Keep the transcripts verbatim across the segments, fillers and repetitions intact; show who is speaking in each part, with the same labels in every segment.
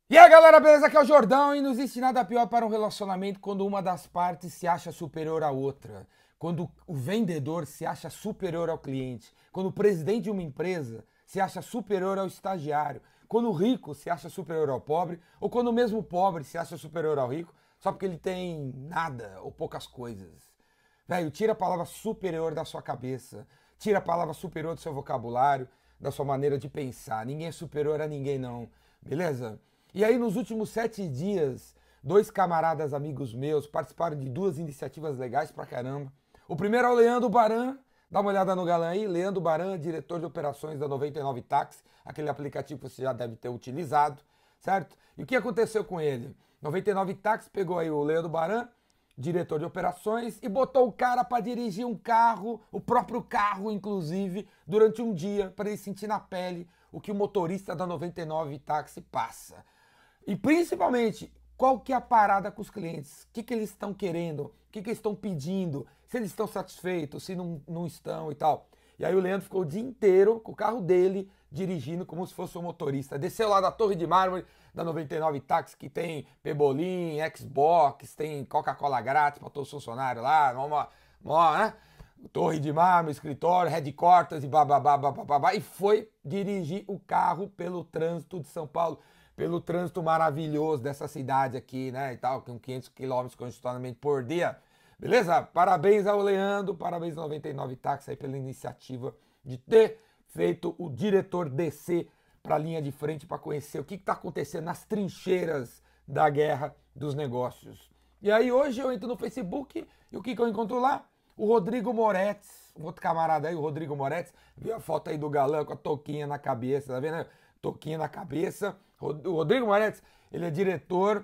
Speaker 1: E aí galera, beleza? Aqui é o Jordão e não existe nada pior para um relacionamento quando uma das partes se acha superior à outra, quando o vendedor se acha superior ao cliente, quando o presidente de uma empresa se acha superior ao estagiário, quando o rico se acha superior ao pobre ou quando o mesmo pobre se acha superior ao rico só porque ele tem nada ou poucas coisas. Velho, tira a palavra superior da sua cabeça, tira a palavra superior do seu vocabulário, da sua maneira de pensar. Ninguém é superior a ninguém não, beleza? E aí, nos últimos sete dias, dois camaradas amigos meus participaram de duas iniciativas legais pra caramba. O primeiro é o Leandro Baran, dá uma olhada no galã aí, Leandro Baran, diretor de operações da noventa e nove Táxi, aquele aplicativo que você já deve ter utilizado, certo? E o que aconteceu com ele? noventa e nove Táxi pegou aí o Leandro Baran, diretor de operações, e botou o cara para dirigir um carro, o próprio carro, inclusive, durante um dia, para ele sentir na pele o que o motorista da noventa e nove Táxi passa. E principalmente, qual que é a parada com os clientes? O que, que eles estão querendo? O que, que eles estão pedindo? Se eles estão satisfeitos, se não, não estão e tal. E aí o Leandro ficou o dia inteiro com o carro dele, dirigindo como se fosse um motorista. Desceu lá da Torre de Mármore da noventa e nove Táxi, que tem Pebolim, Xbox, tem Coca-Cola grátis para todos os funcionários lá, uma, uma, né? Torre de Mármore, escritório, headquarters e bababá, bababá, e foi dirigir o carro pelo trânsito de São Paulo, pelo trânsito maravilhoso dessa cidade aqui, né, e tal, com quinhentos quilômetros congestionamento por dia. Beleza? Parabéns ao Leandro, parabéns ao noventa e nove Táxi aí pela iniciativa de ter feito o diretor descer para a linha de frente para conhecer o que está acontecendo nas trincheiras da guerra dos negócios. E aí hoje eu entro no Facebook e o que, que eu encontro lá? O Rodrigo Moretz, um outro camarada aí, o Rodrigo Moretz, viu a foto aí do galã com a touquinha na cabeça, tá vendo? Touquinha na cabeça. O Rodrigo Moretz, ele é diretor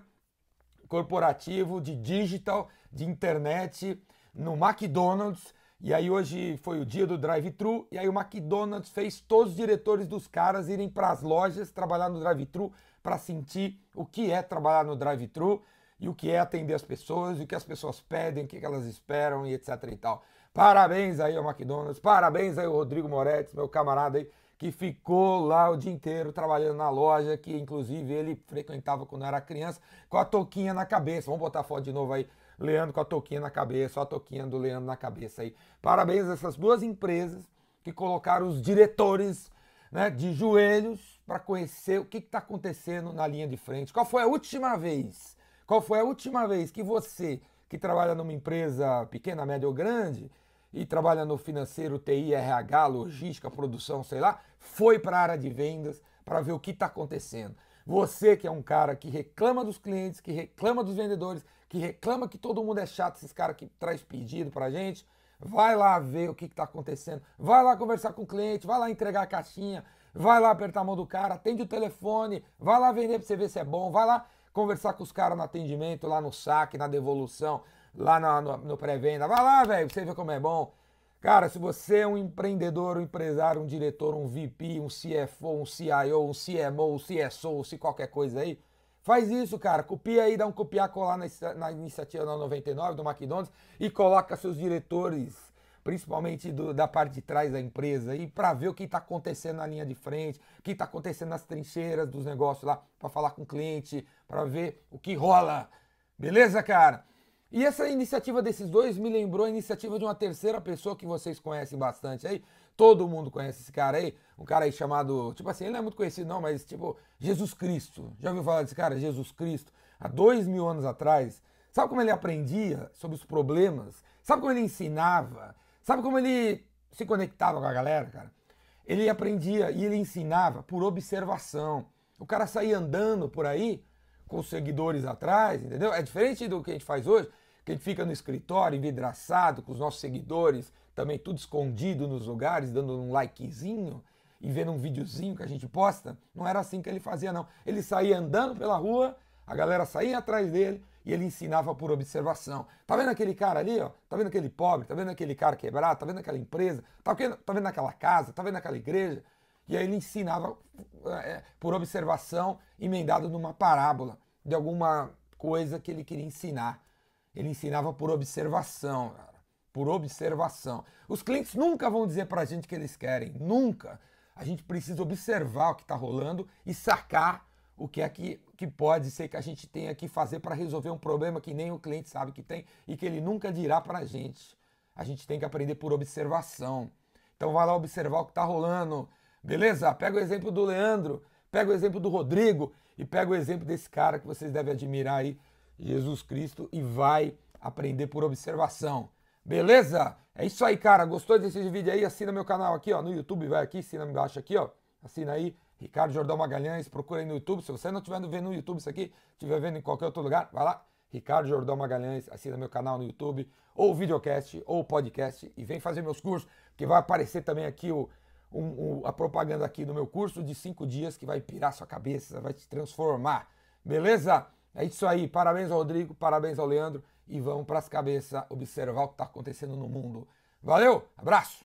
Speaker 1: corporativo de digital, de internet no McDonald's. E aí hoje foi o dia do drive-thru e aí o McDonald's fez todos os diretores dos caras irem para as lojas trabalhar no drive-thru para sentir o que é trabalhar no drive-thru e o que é atender as pessoas, e o que as pessoas pedem, o que elas esperam e etc e tal. Parabéns aí ao McDonald's, parabéns aí ao Rodrigo Moretz, meu camarada aí, que ficou lá o dia inteiro trabalhando na loja, que inclusive ele frequentava quando era criança, com a touquinha na cabeça. Vamos botar a foto de novo aí, Leandro com a touquinha na cabeça, a touquinha do Leandro na cabeça aí. Parabéns a essas duas empresas que colocaram os diretores, né, de joelhos para conhecer o que está acontecendo na linha de frente. Qual foi a última vez? Qual foi a última vez que você, que trabalha numa empresa pequena, média ou grande, e trabalha no financeiro, T I, R H, logística, produção, sei lá, foi para a área de vendas para ver o que está acontecendo? Você que é um cara que reclama dos clientes, que reclama dos vendedores, que reclama que todo mundo é chato, esses caras que traz pedido para a gente, vai lá ver o que está acontecendo, vai lá conversar com o cliente, vai lá entregar a caixinha, vai lá apertar a mão do cara, atende o telefone, vai lá vender para você ver se é bom, vai lá conversar com os caras no atendimento, lá no saque, na devolução, lá no, no, no pré-venda. Vai lá, velho, pra você ver como é bom. Cara, se você é um empreendedor, um empresário, um diretor, um V P, um C F O, um C I O, um C M O, um C S O, se qualquer coisa aí, faz isso, cara. Copia aí, dá um copiar, colar na, na iniciativa da noventa e nove, do McDonald's, e coloca seus diretores, principalmente do, da parte de trás da empresa, aí, para ver o que está acontecendo na linha de frente, o que está acontecendo nas trincheiras dos negócios lá, para falar com o cliente, para ver o que rola. Beleza, cara? E essa iniciativa desses dois me lembrou a iniciativa de uma terceira pessoa que vocês conhecem bastante aí. Todo mundo conhece esse cara aí. Um cara aí chamado, tipo assim, ele não é muito conhecido não, mas tipo, Jesus Cristo. Já ouviu falar desse cara? Jesus Cristo. Há dois mil anos atrás. Sabe como ele aprendia sobre os problemas? Sabe como ele ensinava? Sabe como ele se conectava com a galera, cara? Ele aprendia e ele ensinava por observação. O cara saía andando por aí com os seguidores atrás, entendeu? É diferente do que a gente faz hoje, que a gente fica no escritório envidraçado com os nossos seguidores, também tudo escondido nos lugares, dando um likezinho e vendo um videozinho que a gente posta. Não era assim que ele fazia, não. Ele saía andando pela rua, a galera saía atrás dele e ele ensinava por observação. Tá vendo aquele cara ali, ó? Tá vendo aquele pobre? Tá vendo aquele cara quebrado? Tá vendo aquela empresa? Tá vendo, tá vendo aquela casa? Tá vendo aquela igreja? E aí ele ensinava é, por observação, emendado numa parábola de alguma coisa que ele queria ensinar. Ele ensinava por observação, cara. Por observação. Os clientes nunca vão dizer pra gente o que eles querem. Nunca. A gente precisa observar o que está rolando e sacar o que é que que pode ser que a gente tenha que fazer para resolver um problema que nem o cliente sabe que tem e que ele nunca dirá para a gente. A gente tem que aprender por observação. Então vai lá observar o que está rolando, beleza? Pega o exemplo do Leandro, pega o exemplo do Rodrigo e pega o exemplo desse cara que vocês devem admirar aí, Jesus Cristo, e vai aprender por observação. Beleza? É isso aí, cara. Gostou desse vídeo aí? Assina meu canal aqui, ó, no YouTube, vai aqui, assina embaixo aqui, ó. Assina aí, Ricardo Jordão Magalhães, procura aí no YouTube. Se você não estiver vendo no YouTube isso aqui, estiver vendo em qualquer outro lugar, vai lá, Ricardo Jordão Magalhães, assina meu canal no YouTube, ou videocast, ou podcast, e vem fazer meus cursos, que vai aparecer também aqui o, um, um, a propaganda aqui do meu curso de cinco dias, que vai pirar sua cabeça, vai te transformar. Beleza? É isso aí. Parabéns ao Rodrigo, parabéns ao Leandro, e vamos para as cabeças observar o que está acontecendo no mundo. Valeu, abraço!